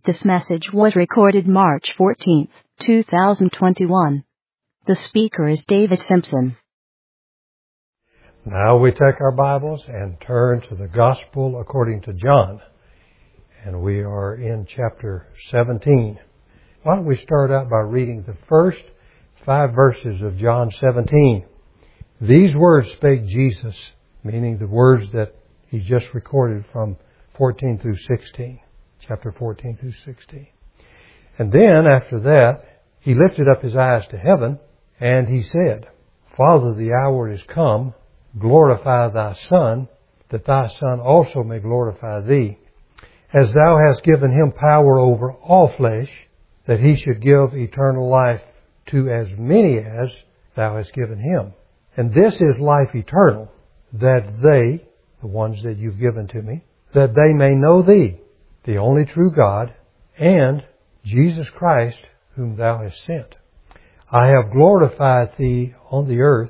This message was recorded March 14, 2021. The speaker is David Simpson. Now we take our Bibles and turn to the Gospel according to John. And we are in chapter 17. Why don't we start out by reading the first 5 verses of John 17. These words spake Jesus, meaning the words that he just recorded from 14 through 16. Chapter 14 through 16. And then after that, he lifted up his eyes to heaven, and he said, Father, the hour is come. Glorify thy Son, that thy Son also may glorify thee, as thou hast given him power over all flesh, that he should give eternal life to as many as thou hast given him. And this is life eternal, that they, the ones that you've given to me, that they may know thee, the only true God, and Jesus Christ, whom thou hast sent. I have glorified thee on the earth.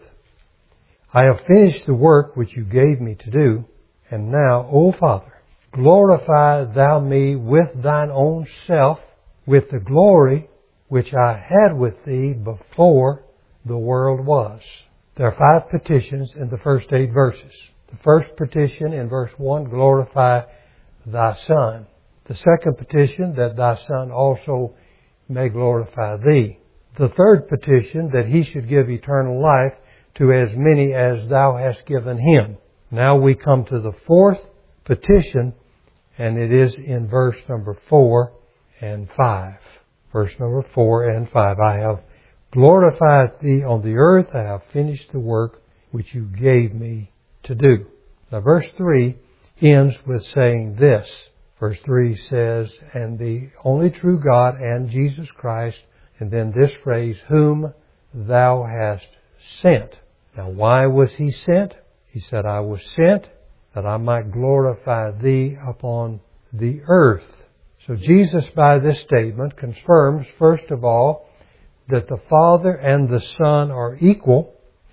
I have finished the work which you gave me to do. And now, O Father, glorify thou me with thine own self, with the glory which I had with thee before the world was. There are 5 petitions in the first 8 verses. The first petition in verse 1, glorify thy Son. The second petition, that thy Son also may glorify thee. The third petition, that he should give eternal life to as many as thou hast given him. Now we come to the fourth petition, and it is in verse number 4 and 5. Verse number 4 and 5. I have glorified thee on the earth. I have finished the work which you gave me to do. Now verse 3 ends with saying this. Verse 3 says, and the only true God and Jesus Christ, and then this phrase, whom thou hast sent. Now why was he sent? He said, I was sent that I might glorify thee upon the earth. So Jesus, by this statement, confirms, first of all, that the Father and the Son are equal,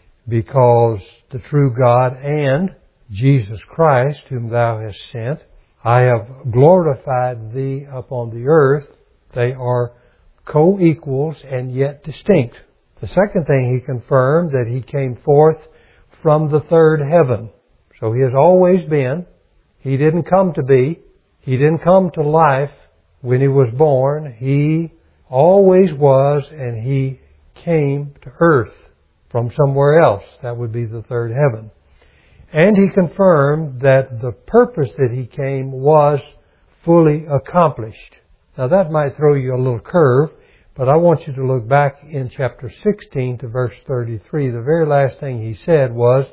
because the true God and Jesus Christ, whom thou hast sent, I have glorified thee upon the earth. They are co-equals and yet distinct. The second thing he confirmed, that he came forth from the third heaven. So he has always been. He didn't come to be. He didn't come to life when he was born. He always was, and he came to earth from somewhere else. That would be the third heaven. And he confirmed that the purpose that he came was fully accomplished. Now that might throw you a little curve, but I want you to look back in chapter 16 to verse 33. The very last thing he said was,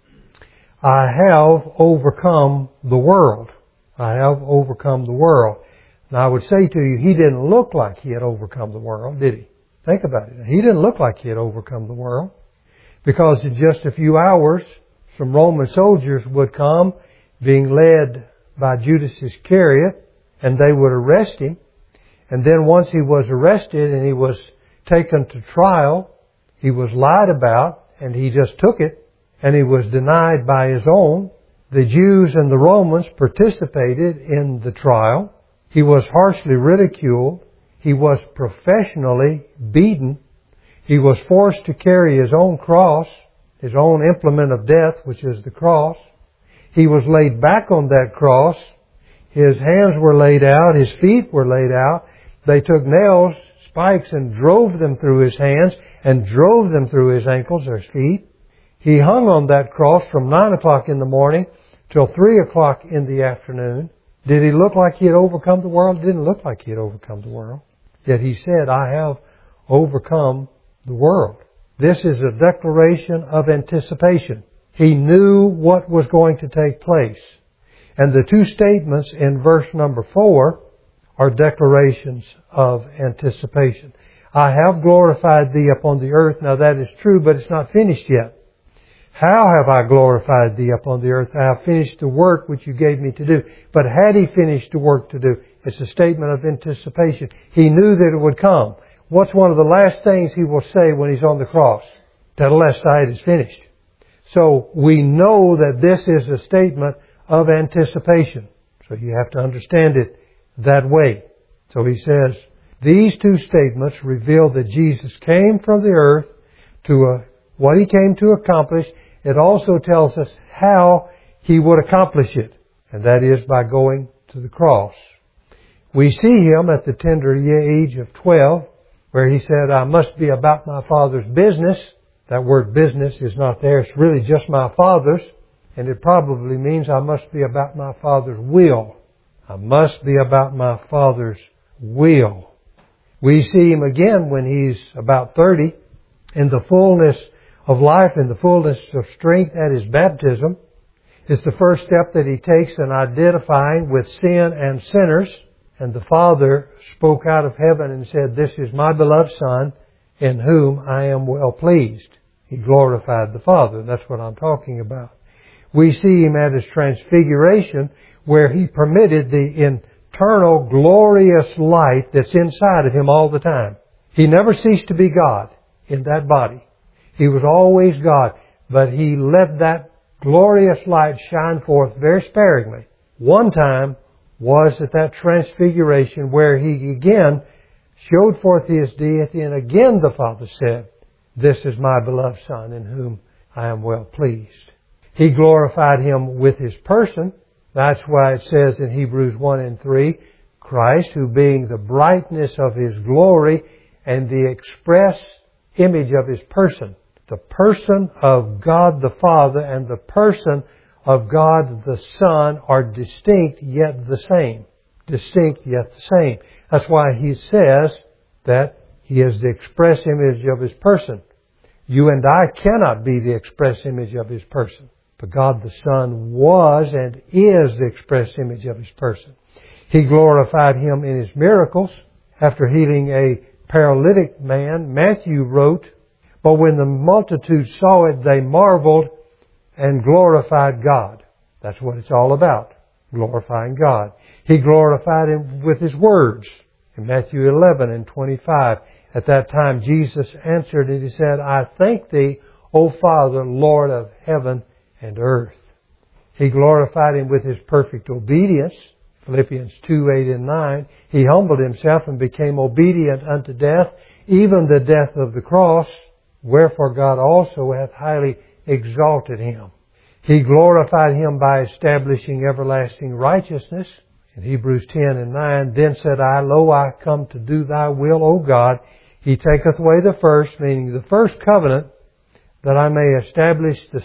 I have overcome the world. I have overcome the world. Now I would say to you, he didn't look like he had overcome the world, did he? Think about it. He didn't look like he had overcome the world, because in just a few hours, some Roman soldiers would come, being led by Judas Iscariot, and they would arrest him. And then once he was arrested and he was taken to trial, he was lied about, and he just took it, and he was denied by his own. The Jews and the Romans participated in the trial. He was harshly ridiculed. He was professionally beaten. He was forced to carry his own cross, his own implement of death, which is the cross. He was laid back on that cross. His hands were laid out. His feet were laid out. They took nails, spikes, and drove them through his hands and drove them through his ankles or his feet. He hung on that cross from 9 o'clock in the morning till 3 o'clock in the afternoon. Did he look like he had overcome the world? It didn't look like he had overcome the world. Yet he said, I have overcome the world. This is a declaration of anticipation. He knew what was going to take place. And the 2 statements in verse number 4 are declarations of anticipation. I have glorified thee upon the earth. Now that is true, but it's not finished yet. How have I glorified thee upon the earth? I have finished the work which you gave me to do. But had he finished the work to do? It's a statement of anticipation. He knew that it would come. What's one of the last things he will say when he's on the cross? Tetelestai, it is finished. So we know that this is a statement of anticipation. So you have to understand it that way. So he says, these two statements reveal that Jesus came from the earth to what He came to accomplish. It also tells us how He would accomplish it, and that is by going to the cross. We see Him at the tender age of 12, where He said, I must be about my Father's business. That word business is not there. It's really just my Father's, and it probably means I must be about my Father's will. I must be about my Father's will. We see Him again when He's about 30, in the fullness of life, in the fullness of strength at His baptism. It's the first step that He takes in identifying with sin and sinners. And the Father spoke out of heaven and said, this is my beloved Son, in whom I am well pleased. He glorified the Father. That's what I'm talking about. We see Him at His transfiguration, where He permitted the internal glorious light that's inside of Him all the time. He never ceased to be God in that body. He was always God, but He let that glorious light shine forth very sparingly. One time was at that transfiguration where He again showed forth His deity, and again the Father said, this is my beloved Son, in whom I am well pleased. He glorified Him with His person. That's why it says in Hebrews 1 and 3, Christ, who being the brightness of His glory and the express image of His person. The person of God the Father and the person of God the Son are distinct yet the same. Distinct yet the same. That's why He says that He is the express image of His person. You and I cannot be the express image of His person. But God the Son was and is the express image of His person. He glorified Him in His miracles. After healing a paralytic man, Matthew wrote, but when the multitude saw it, they marveled and glorified God. That's what it's all about, glorifying God. He glorified Him with His words. In Matthew 11 and 25, at that time Jesus answered and He said, I thank Thee, O Father, Lord of heaven and earth. He glorified Him with His perfect obedience. Philippians 2, 8 and 9. He humbled Himself and became obedient unto death, even the death of the cross. Wherefore God also hath highly exalted Him. He glorified Him by establishing everlasting righteousness. In Hebrews 10 and 9, then said I, Lo, I come to do Thy will, O God. He taketh away the first, meaning the first covenant, that I may establish the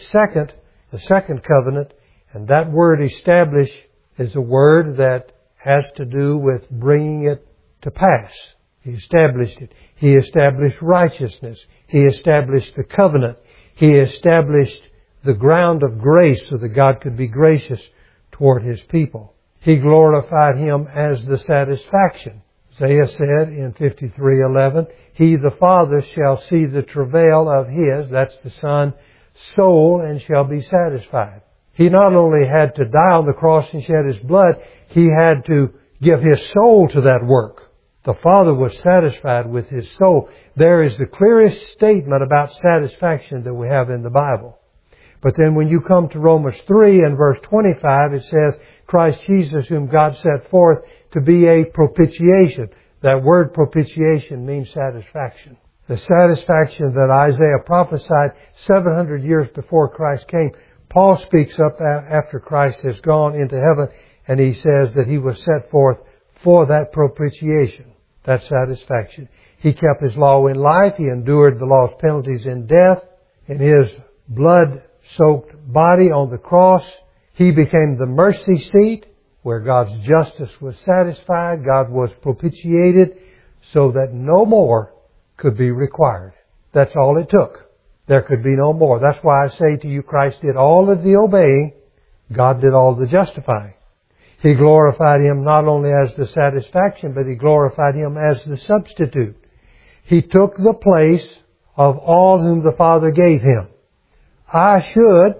second covenant. And that word establish is a word that has to do with bringing it to pass. He established it. He established righteousness. He established the covenant. He established the ground of grace so that God could be gracious toward His people. He glorified Him as the satisfaction. Isaiah said in 53:11, He, the Father, shall see the travail of His, that's the Son, soul, and shall be satisfied. He not only had to die on the cross and shed His blood, He had to give His soul to that work. The Father was satisfied with His soul. There is the clearest statement about satisfaction that we have in the Bible. But then when you come to Romans 3 and verse 25, it says, Christ Jesus, whom God set forth to be a propitiation. That word propitiation means satisfaction. The satisfaction that Isaiah prophesied 700 years before Christ came. Paul speaks up after Christ has gone into heaven, and he says that He was set forth for that propitiation, that satisfaction. He kept His law in life. He endured the law's penalties in death. In His blood-soaked body on the cross, He became the mercy seat where God's justice was satisfied. God was propitiated so that no more could be required. That's all it took. There could be no more. That's why I say to you, Christ did all of the obeying. God did all the justifying. He glorified Him not only as the satisfaction, but He glorified Him as the substitute. He took the place of all whom the Father gave Him. I should,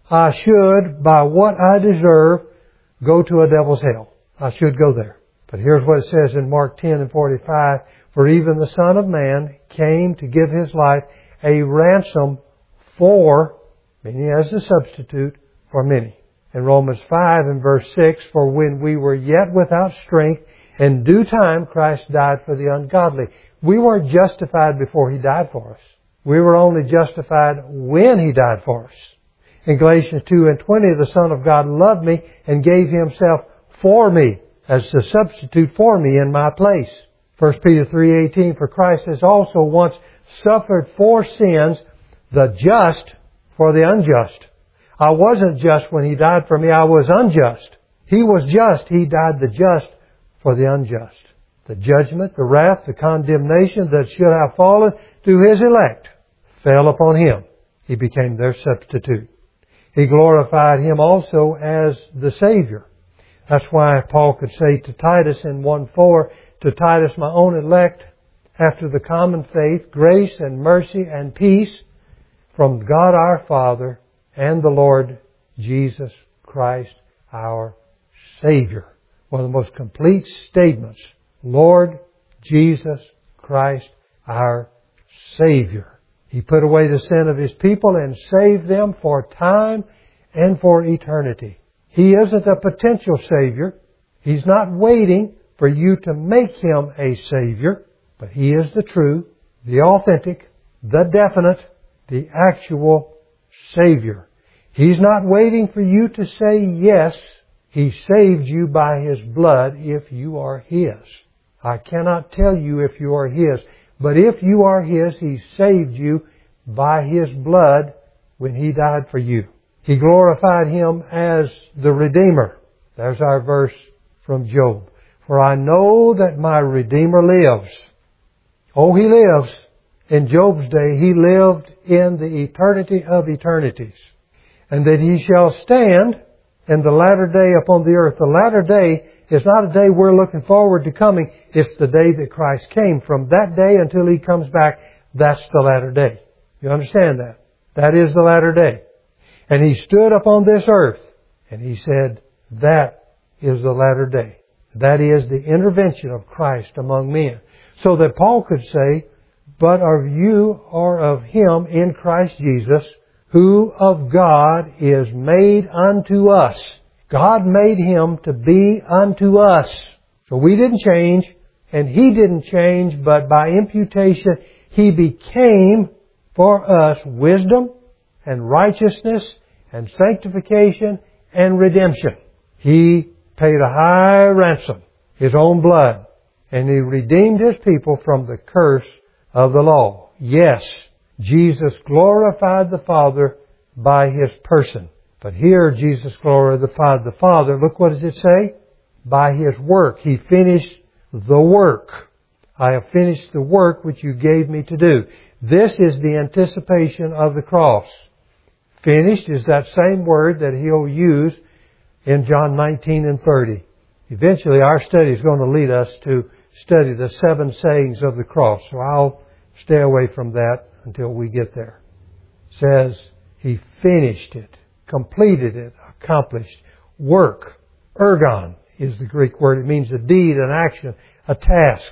by what I deserve, go to a devil's hell. I should go there. But here's what it says in Mark 10 and 45. For even the Son of Man came to give His life a ransom for, meaning as a substitute, for many. In Romans 5 and verse 6, for when we were yet without strength, In due time, Christ died for the ungodly. We weren't justified before He died for us. We were only justified when He died for us. In Galatians 2:20, the Son of God loved me and gave Himself for me as a substitute for me in my place. 1 Peter 3:18, for Christ has also once suffered for sins, the just for the unjust. I wasn't just when He died for me, I was unjust. He was just, He died the just for the unjust. The judgment, the wrath, the condemnation that should have fallen to His elect fell upon Him. He became their substitute. He glorified Him also as the Savior. That's why Paul could say to Titus in 1:4, to Titus, my own elect, after the common faith, grace and mercy and peace from God our Father and the Lord Jesus Christ our Savior. One of the most complete statements. Lord Jesus Christ our Savior. He put away the sin of His people and saved them for time and for eternity. He isn't a potential Savior. He's not waiting for you to make Him a Savior, but He is the true, the authentic, the definite, the actual Savior. He's not waiting for you to say yes. He saved you by His blood if you are His. I cannot tell you if you are His, but if you are His, He saved you by His blood when He died for you. He glorified Him as the Redeemer. There's our verse from Job. For I know that my Redeemer lives. Oh, He lives. In Job's day, He lived in the eternity of eternities. And that He shall stand in the latter day upon the earth. The latter day is not a day we're looking forward to coming. It's the day that Christ came. From that day until He comes back, that's the latter day. You understand that? That is the latter day. And He stood upon this earth and He said, that is the latter day. That is the intervention of Christ among men. So that Paul could say, but of you or of Him in Christ Jesus, who of God is made unto us. God made Him to be unto us. So we didn't change, and He didn't change, but by imputation, He became for us wisdom and righteousness and sanctification and redemption. He paid a high ransom, His own blood, and He redeemed His people from the curse of the law. Yes, Jesus glorified the Father by His person. But here Jesus glorified the Father. Look what does it say? By His work. He finished the work. I have finished the work which you gave me to do. This is the anticipation of the cross. Finished is that same word that He'll use in John 19 and 30. Eventually our study is going to lead us to study the 7 sayings of the cross. So I'll stay away from that until we get there. It says He finished it, completed it, accomplished. Work. Ergon is the Greek word. It means a deed, an action, a task.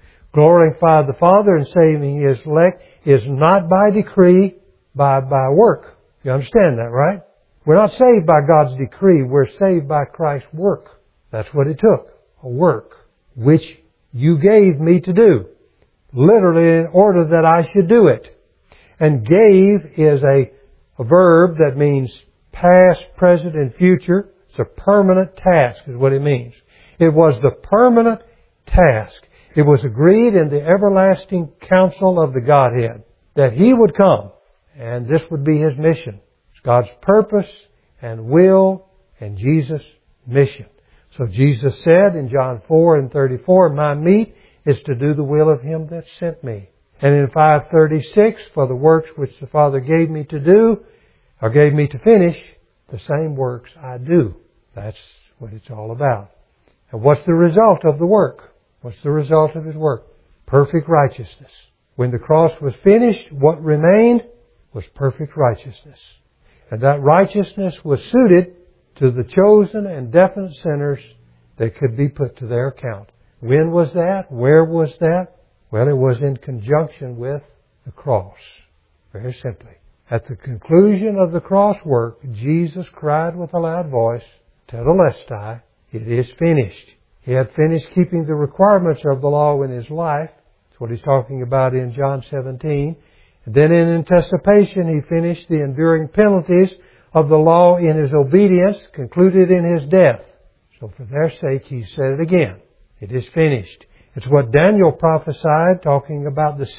Glorify the Father in saving His elect is not by decree, by work. You understand that, right? We're not saved by God's decree. We're saved by Christ's work. That's what it took. A work which you gave me to do. Literally in order that I should do it. And gave is a verb that means past, present, and future. It's a permanent task is what it means. It was the permanent task. It was agreed in the everlasting counsel of the Godhead that He would come and this would be His mission. It's God's purpose and will and Jesus' mission. So Jesus said in John 4 and 34, my meat is to do the will of Him that sent me. And in 5:36, for the works which the Father gave me to do, or gave me to finish, the same works I do. That's what it's all about. And what's the result of the work? What's the result of His work? Perfect righteousness. When the cross was finished, what remained was perfect righteousness. And that righteousness was suited to the chosen and definite sinners that could be put to their account. When was that? Where was that? Well, it was in conjunction with the cross. Very simply. At the conclusion of the cross work, Jesus cried with a loud voice, Tetelestai, it is finished. He had finished keeping the requirements of the law in his life. That's what he's talking about in John 17. And then in anticipation, he finished the enduring penalties of the law in his obedience, concluded in his death. So for their sake, he said it again. It is finished. It's what Daniel prophesied, talking about the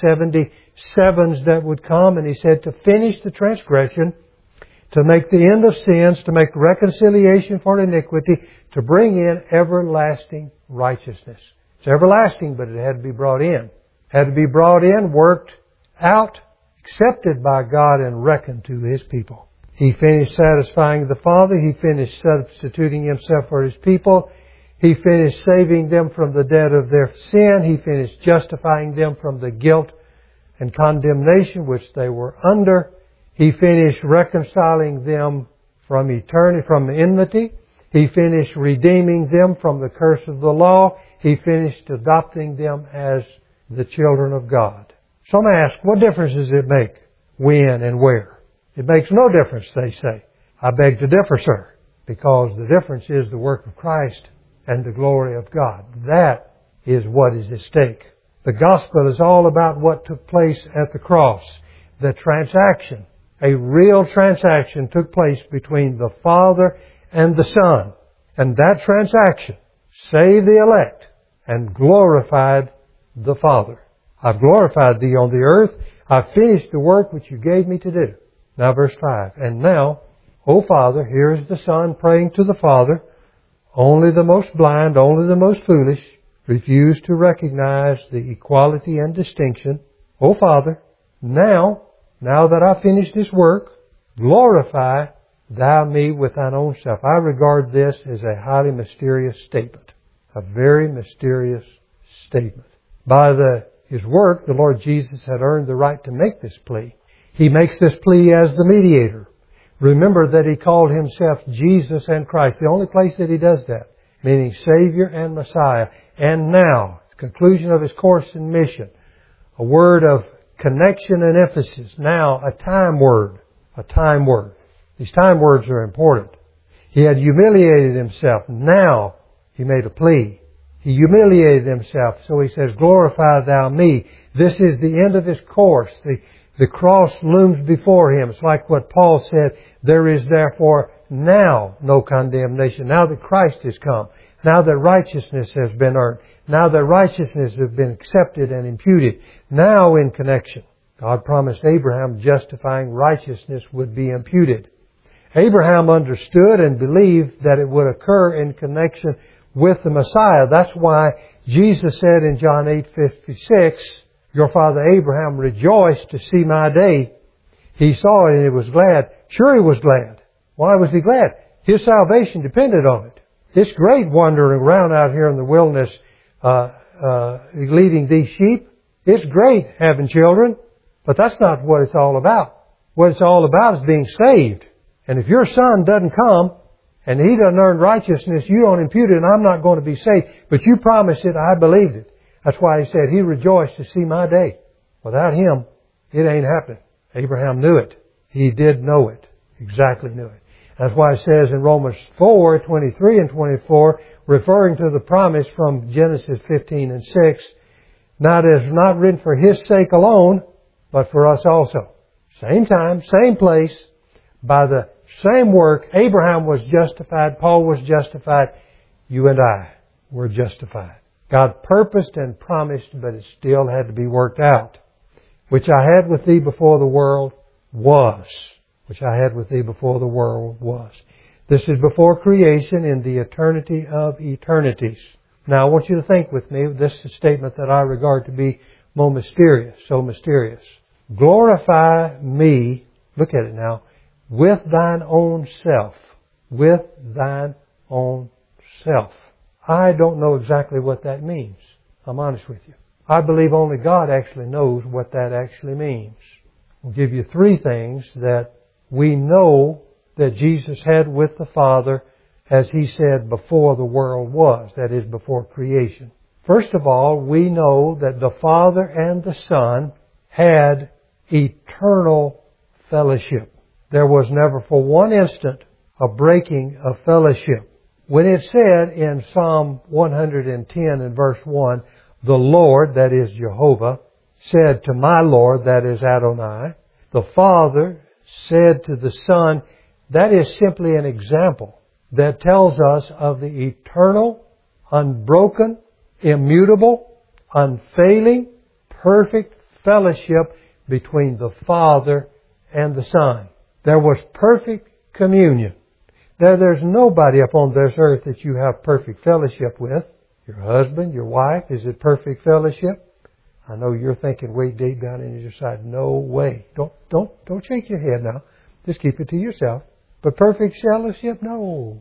77s that would come. And he said to finish the transgression, to make the end of sins, to make reconciliation for iniquity, to bring in everlasting righteousness. It's everlasting, but it had to be brought in. Had to be brought in, worked out, accepted by God, and reckoned to His people. He finished satisfying the Father. He finished substituting Himself for His people. He finished saving them from the debt of their sin. He finished justifying them from the guilt and condemnation which they were under. He finished reconciling them from eternity, from enmity. He finished redeeming them from the curse of the law. He finished adopting them as the children of God. Some ask, what difference does it make when and where? It makes no difference, they say. I beg to differ, sir, because the difference is the work of Christ and the glory of God. That is what is at stake. The gospel is all about what took place at the cross. The transaction, a real transaction, took place between the Father and the Son. And that transaction saved the elect and glorified the Father. I've glorified Thee on the earth. I've finished the work which You gave Me to do. Now verse 5. And now, O Father, here is the Son praying to the Father. Only the most blind, only the most foolish refuse to recognize the equality and distinction. O Father, now that I've finished this work, glorify Thou Me with Thine own self. I regard this as a highly mysterious statement. A very mysterious statement. By His work, the Lord Jesus had earned the right to make this plea. He makes this plea as the mediator. Remember that He called Himself Jesus and Christ. The only place that He does that. Meaning Savior and Messiah. And now, conclusion of His course and mission. A word of connection and emphasis. Now, a time word. A time word. These time words are important. He had humiliated Himself. Now, He made a plea. He humiliated Himself. So He says, glorify Thou Me. This is the end of His course. The cross looms before Him. It's like what Paul said, there is therefore now no condemnation. Now that Christ has come. Now that righteousness has been earned. Now that righteousness has been accepted and imputed. Now in connection. God promised Abraham justifying righteousness would be imputed. Abraham understood and believed that it would occur in connection with the Messiah. That's why Jesus said in John 8:56, your father Abraham rejoiced to see my day. He saw it and he was glad. Sure, he was glad. Why was he glad? His salvation depended on it. It's great wandering around out here in the wilderness, leading these sheep. It's great having children, but that's not what it's all about. What it's all about is being saved. And if your son doesn't come, and he doesn't earn righteousness, you don't impute it, and I'm not going to be saved. But you promised it, I believed it. That's why he said, he rejoiced to see my day. Without him, it ain't happening. Abraham knew it. He did know it. Exactly knew it. That's why it says in Romans 4:23 and 24, referring to the promise from Genesis 15 and 6, now it is not written for his sake alone, but for us also. Same time, same place, by the same work, Abraham was justified, Paul was justified, you and I were justified. God purposed and promised, but it still had to be worked out. Which I had with thee before the world was. Which I had with thee before the world was. This is before creation in the eternity of eternities. Now I want you to think with me, this is a statement that I regard to be so mysterious. Glorify me, look at it now, with thine own self. With thine own self. I don't know exactly what that means. I'm honest with you. I believe only God actually knows what that actually means. I'll give you three things that we know that Jesus had with the Father, as He said, before the world was. That is, before creation. First of all, we know that the Father and the Son had eternal fellowship. There was never for one instant a breaking of fellowship. When it said in Psalm 110 and verse 1, the Lord, that is Jehovah, said to my Lord, that is Adonai, the Father said to the Son, that is simply an example that tells us of the eternal, unbroken, immutable, unfailing, perfect fellowship between the Father and the Son. There was perfect communion. There's nobody upon this earth that you have perfect fellowship with. Your husband, your wife, is it perfect fellowship? I know you're thinking way deep down in your side, no way. Don't shake your head now. Just keep it to yourself. But perfect fellowship? No.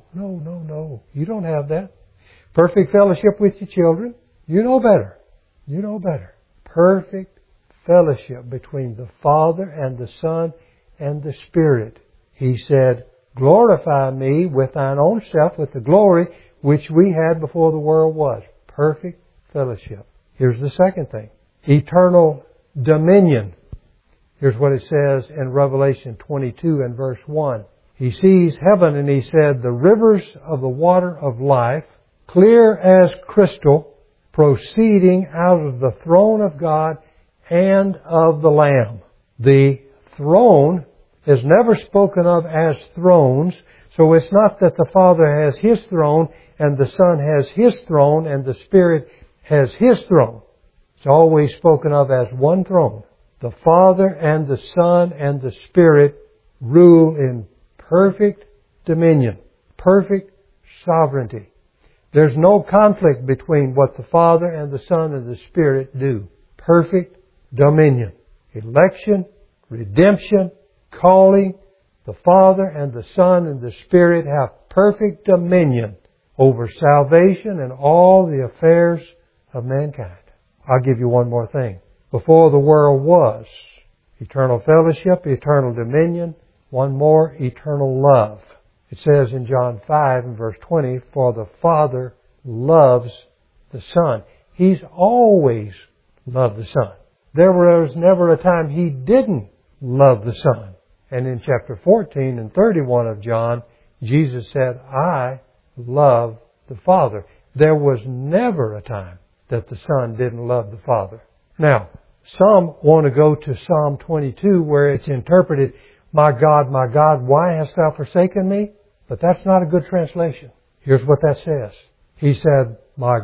You don't have that. Perfect fellowship with your children? You know better. You know better. Perfect fellowship between the Father and the Son and the Spirit. He said, glorify me with thine own self, with the glory which we had before the world was. Perfect fellowship. Here's the second thing. Eternal dominion. Here's what it says in Revelation 22 and verse 1. He sees heaven and he said, the rivers of the water of life, clear as crystal, proceeding out of the throne of God and of the Lamb. The throne is never spoken of as thrones, so it's not that the Father has His throne and the Son has His throne and the Spirit has His throne. It's always spoken of as one throne. The Father and the Son and the Spirit rule in perfect dominion, perfect sovereignty. There's no conflict between what the Father and the Son and the Spirit do. Perfect dominion. Election, redemption, calling. The Father and the Son and the Spirit have perfect dominion over salvation and all the affairs of mankind. I'll give you one more thing. Before the world was, eternal fellowship, eternal dominion, one more, eternal love. It says in John 5 and verse 20, for the Father loves the Son. He's always loved the Son. There was never a time He didn't love the Son. And in chapter 14 and 31 of John, Jesus said, I love the Father. There was never a time that the Son didn't love the Father. Now, some want to go to Psalm 22 where it's interpreted, my God, why hast thou forsaken me? But that's not a good translation. Here's what that says. He said, my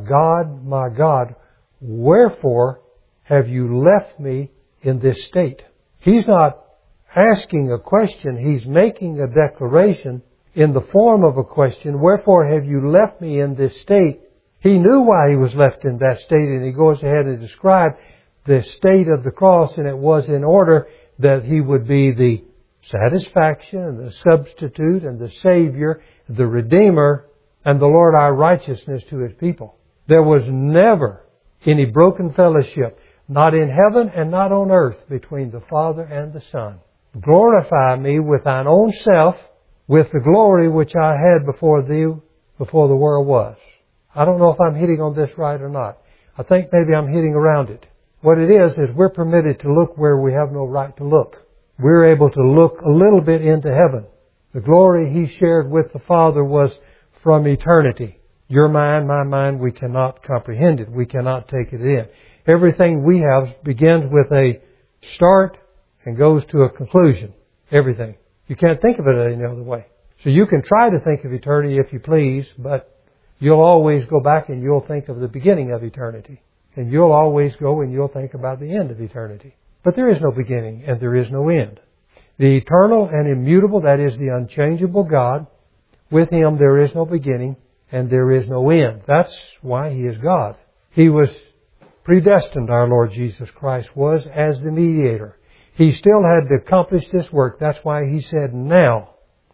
God, wherefore have you left me in this state? He's not asking a question. He's making a declaration in the form of a question. Wherefore have you left me in this state? He knew why he was left in that state, and he goes ahead and describes the state of the cross, and it was in order that he would be the satisfaction and the substitute and the Savior, the Redeemer, and the Lord our righteousness to His people. There was never any broken fellowship, not in heaven and not on earth, between the Father and the Son. Glorify me with thine own self, with the glory which I had before thee, before the world was. I don't know if I'm hitting on this right or not. I think maybe I'm hitting around it. What it is we're permitted to look where we have no right to look. We're able to look a little bit into heaven. The glory He shared with the Father was from eternity. Your mind, my mind, we cannot comprehend it. We cannot take it in. Everything we have begins with a start and goes to a conclusion. Everything. You can't think of it any other way. So you can try to think of eternity if you please, but you'll always go back and you'll think of the beginning of eternity. And you'll always go and you'll think about the end of eternity. But there is no beginning and there is no end. The eternal and immutable, that is the unchangeable God, with Him there is no beginning and there is no end. That's why He is God. He was predestined, our Lord Jesus Christ was, as the mediator. He still had to accomplish this work. That's why He said, now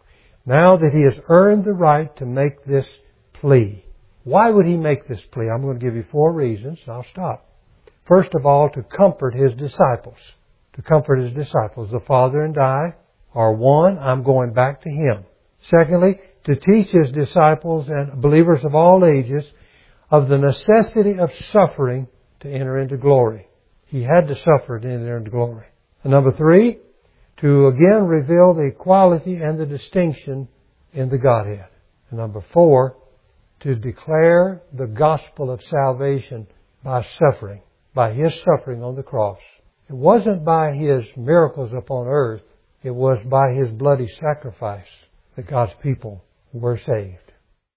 that He has earned the right to make this plea. Why would He make this plea? I'm going to give you 4 reasons, and I'll stop. First of all, to comfort His disciples. To comfort His disciples. The Father and I are one. I'm going back to Him. Secondly, to teach His disciples and believers of all ages of the necessity of suffering to enter into glory. He had to suffer to enter into glory. And number 3, to again reveal the equality and the distinction in the Godhead. And number 4, to declare the gospel of salvation by suffering, by His suffering on the cross. It wasn't by His miracles upon earth. It was by His bloody sacrifice that God's people were saved.